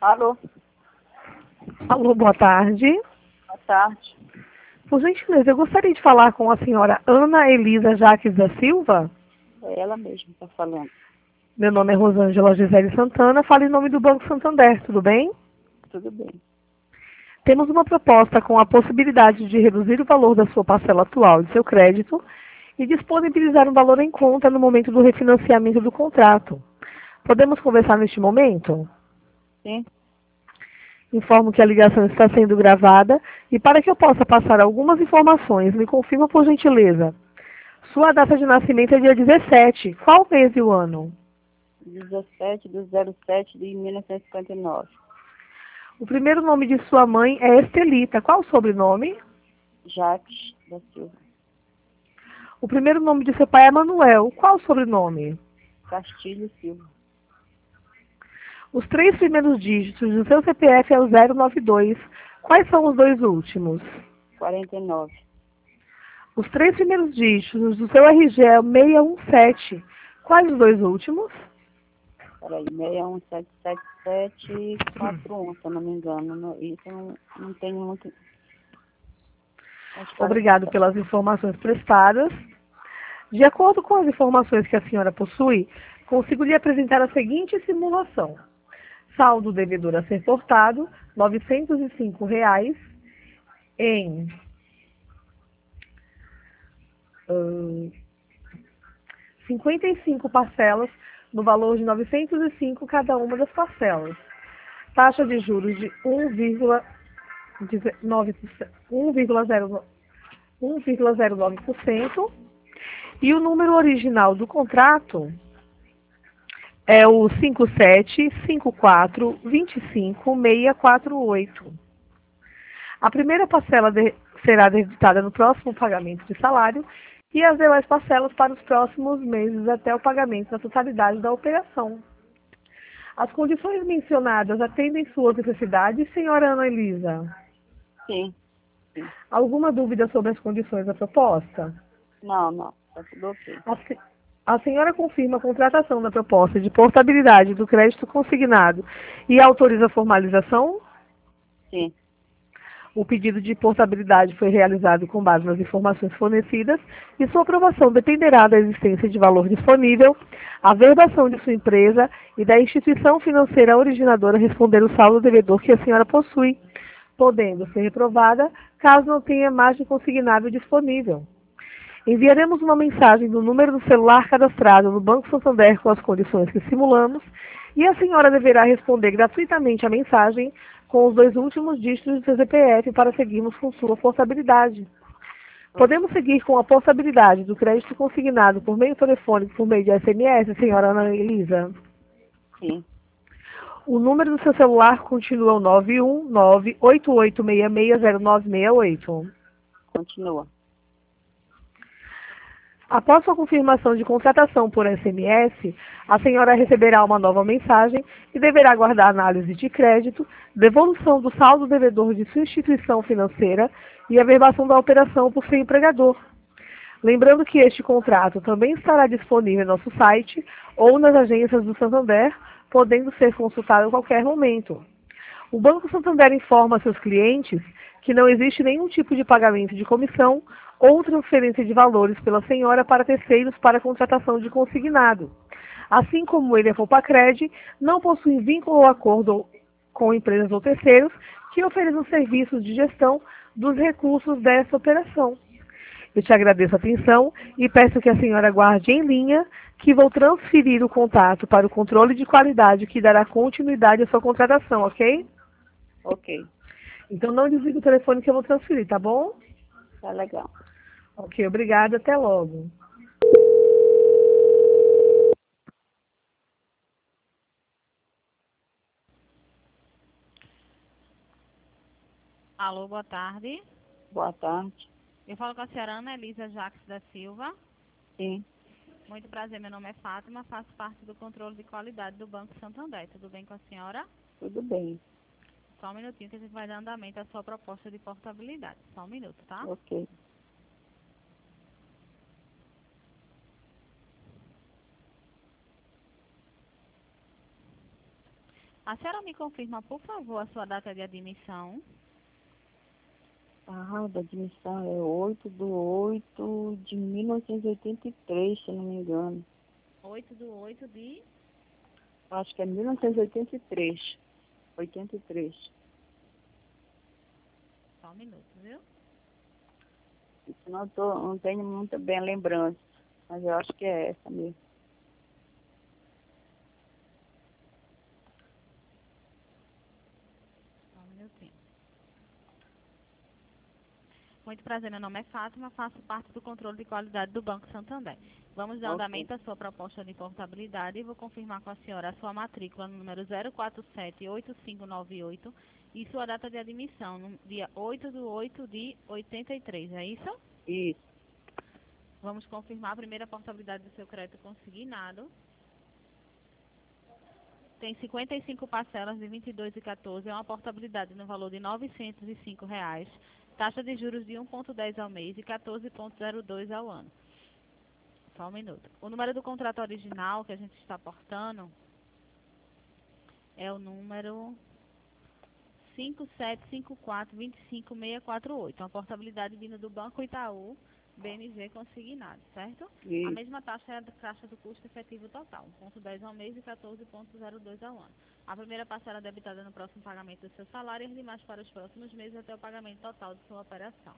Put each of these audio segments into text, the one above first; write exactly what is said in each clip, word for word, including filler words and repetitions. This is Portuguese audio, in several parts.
Alô, Alô, boa tarde. boa tarde. Por gentileza, eu gostaria de falar com a senhora Ana Elisa Jaques da Silva. É ela mesma que está falando. Meu nome é Rosângela Gisele Santana, falo em nome do Banco Santander, tudo bem? Tudo bem. Temos uma proposta com a possibilidade de reduzir o valor da sua parcela atual de seu crédito e disponibilizar um valor em conta no momento do refinanciamento do contrato. Podemos conversar neste momento? Sim, Informo que a ligação está sendo gravada e para que eu possa passar algumas informações, me confirma por gentileza. Sua data de nascimento é dia dezessete. Qual mês e o ano? dezessete de zero sete de mil novecentos e cinquenta e nove. O primeiro nome de sua mãe é Estelita. Qual o sobrenome? Jacques da Silva. O primeiro nome de seu pai é Manuel. Qual o sobrenome? Castilho Silva. Os três primeiros dígitos do seu C P F é o zero nove dois. Quais são os dois últimos? quarenta e nove. Os três primeiros dígitos do seu R G é o seiscentos e dezessete. Quais os dois últimos? Peraí, seis um sete sete sete quatro um, se eu não me engano. Não- Isso eu não, não tenho muito. Acho que era Obrigado pelas informações prestadas. De acordo com as informações que a senhora possui, consigo lhe apresentar a seguinte simulação. Saldo devedor a ser portado, novecentos e cinco reais em hum, cinquenta e cinco parcelas, no valor de novecentos e cinco cada uma das parcelas. Taxa de juros de um vírgula zero nove por cento e o número original do contrato é o cinco sete cinco quatro dois cinco seis quatro oito. A primeira parcela de, será debitada no próximo pagamento de salário e as demais parcelas para os próximos meses até o pagamento da totalidade da operação. As condições mencionadas atendem suas necessidades, senhora Ana Elisa? sim, sim. Alguma dúvida sobre as condições da proposta? Não, não. Está tudo ok. A, se- a senhora confirma a contratação da proposta de portabilidade do crédito consignado e autoriza a formalização? Sim, O pedido de portabilidade foi realizado com base nas informações fornecidas e sua aprovação dependerá da existência de valor disponível, a verbação de sua empresa e da instituição financeira originadora responder o saldo devedor que a senhora possui, podendo ser reprovada caso não tenha margem consignável disponível. Enviaremos uma mensagem do número do celular cadastrado no Banco Santander com as condições que simulamos e a senhora deverá responder gratuitamente a mensagem com os dois últimos dígitos do seu C P F para seguirmos com sua portabilidade. Podemos seguir com a portabilidade do crédito consignado por meio telefônico por meio de S M S, senhora Ana Elisa? sim. O número do seu celular continua o nove um nove oito oito seis seis zero nove seis oito. Continua. Após sua confirmação de contratação por S M S, a senhora receberá uma nova mensagem e deverá aguardar análise de crédito, devolução do saldo devedor de sua instituição financeira e a verbação da operação por seu empregador. Lembrando que este contrato também estará disponível em nosso site ou nas agências do Santander, podendo ser consultado a qualquer momento. O Banco Santander informa a seus clientes que não existe nenhum tipo de pagamento de comissão ou transferência de valores pela senhora para terceiros para contratação de consignado. Assim como ele, a Compacred, não possui vínculo ou acordo com empresas ou terceiros que ofereçam serviços de gestão dos recursos dessa operação. Eu te agradeço a atenção e peço que a senhora guarde em linha que vou transferir o contato para o controle de qualidade que dará continuidade à sua contratação, ok? Ok. Então não desligue o telefone que eu vou transferir, tá bom? Tá legal. Ok, obrigada, até logo. Alô, boa tarde. Boa tarde. Eu falo com a senhora Ana Elisa Jaques da Silva. Sim, Muito prazer, meu nome é Fátima, faço parte do controle de qualidade do Banco Santander. Tudo bem com a senhora? tudo bem. Só um minutinho que a gente vai dar andamento à sua proposta de portabilidade. Só um minuto, tá? Ok. A senhora me confirma, por favor, a sua data de admissão? Ah, da admissão é oito de oito de mil novecentos e oitenta e três, se não me engano. oito de oito de... Acho que é mil novecentos e oitenta e três. oitenta e três. Só um minuto, viu? Isso não, tô, não tenho muito bem a lembrança, mas eu acho que é essa mesmo. Só um minutinho. Muito prazer, meu nome é Fátima, faço parte do controle de qualidade do Banco Santander. Vamos dar Ok. andamento à sua proposta de portabilidade e vou confirmar com a senhora a sua matrícula no número zero quatro sete oito cinco nove oito e sua data de admissão no dia oito de oito de oitenta e três, é isso? Isso. Vamos confirmar a primeira portabilidade do seu crédito consignado. Tem cinquenta e cinco parcelas de vinte e dois reais e quatorze centavos, é uma portabilidade no valor de novecentos e cinco reais, taxa de juros de um vírgula dez ao mês e quatorze vírgula zero dois ao ano. Só um minuto. O número do contrato original que a gente está portando é o número cinco sete cinco quatro dois cinco seis quatro oito, uma portabilidade vinda do Banco Itaú, B M G consignado, certo? A Isso. mesma taxa é a taxa do custo efetivo total, um vírgula dez ao mês e quatorze vírgula zero dois ao ano. A primeira parcela debitada no próximo pagamento do seu salário e as demais para os próximos meses até o pagamento total de sua operação.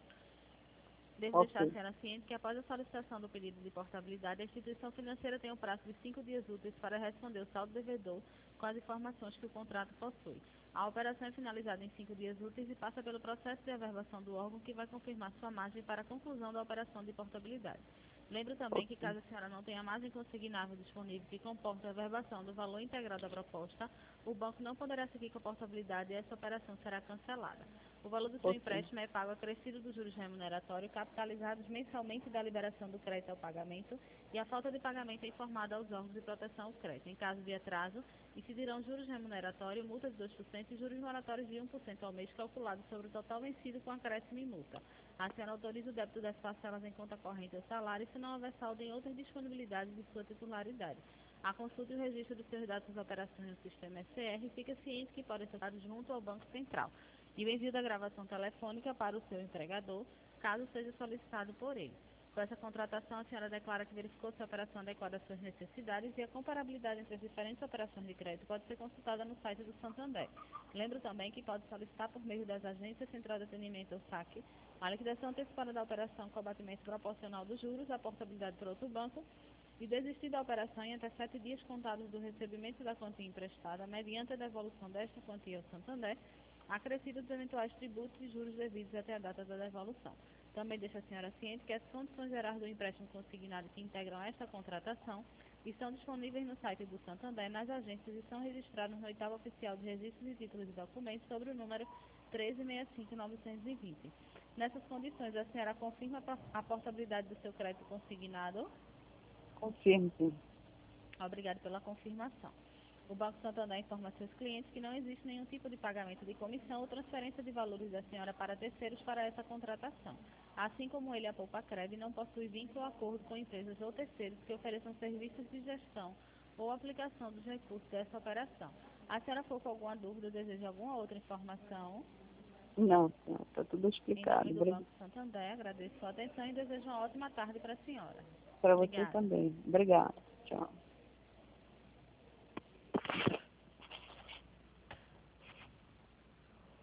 Devo deixar a Ok. senhora ciente que após a solicitação do pedido de portabilidade, a instituição financeira tem um prazo de cinco dias úteis para responder o saldo devedor com as informações que o contrato possui. A operação é finalizada em cinco dias úteis e passa pelo processo de averbação do órgão que vai confirmar sua margem para a conclusão da operação de portabilidade. Lembro também que, Ok. caso a senhora não tenha margem consignável disponível que comporte a averbação do valor integral da proposta, o banco não poderá seguir com a portabilidade e essa operação será cancelada. O valor do seu Ok. empréstimo é pago acrescido dos juros remuneratórios capitalizados mensalmente da liberação do crédito ao pagamento e a falta de pagamento é informada aos órgãos de proteção ao crédito. Em caso de atraso, incidirão juros remuneratórios, multa de dois por cento e juros moratórios de um por cento ao mês calculado sobre o total vencido com acréscimo e multa. A senhora autoriza o débito das parcelas em conta corrente ao salário se não houver saldo em outras disponibilidades de sua titularidade. A consulta e o registro dos seus dados das operações no sistema S C R fica ciente que podem ser dados junto ao Banco Central e o envio da gravação telefônica para o seu empregador, caso seja solicitado por ele. Com essa contratação, a senhora declara que verificou se a operação adequada às suas necessidades e a comparabilidade entre as diferentes operações de crédito pode ser consultada no site do Santander. Lembro também que pode solicitar por meio das agências Central de Atendimento ou SAC a liquidação antecipada da operação com abatimento proporcional dos juros, a portabilidade por outro banco e desistir da operação em até sete dias contados do recebimento da quantia emprestada, mediante a devolução desta quantia ao Santander, acrescido dos eventuais tributos e juros devidos até a data da devolução. Também deixa a senhora ciente que as condições gerais do empréstimo consignado que integram esta contratação estão disponíveis no site do Santander, nas agências e são registrados no oitavo oficial de registros de títulos e documentos sobre o número treze sessenta e cinco novecentos e vinte. Nessas condições, a senhora confirma a portabilidade do seu crédito consignado? Confirmo, sim. Obrigado pela confirmação. O Banco Santander informa a seus clientes que não existe nenhum tipo de pagamento de comissão ou transferência de valores da senhora para terceiros para essa contratação. Assim como ele, a Poupa Cred, não possui vínculo ou acordo com empresas ou terceiros que ofereçam serviços de gestão ou aplicação dos recursos dessa operação. A senhora ficou com alguma dúvida ou deseja alguma outra informação? Não, senhor, está tudo Em nome explicado. do Banco Santander, agradeço sua atenção e desejo uma ótima tarde para a senhora. Para você Obrigada. também. Obrigada. Tchau.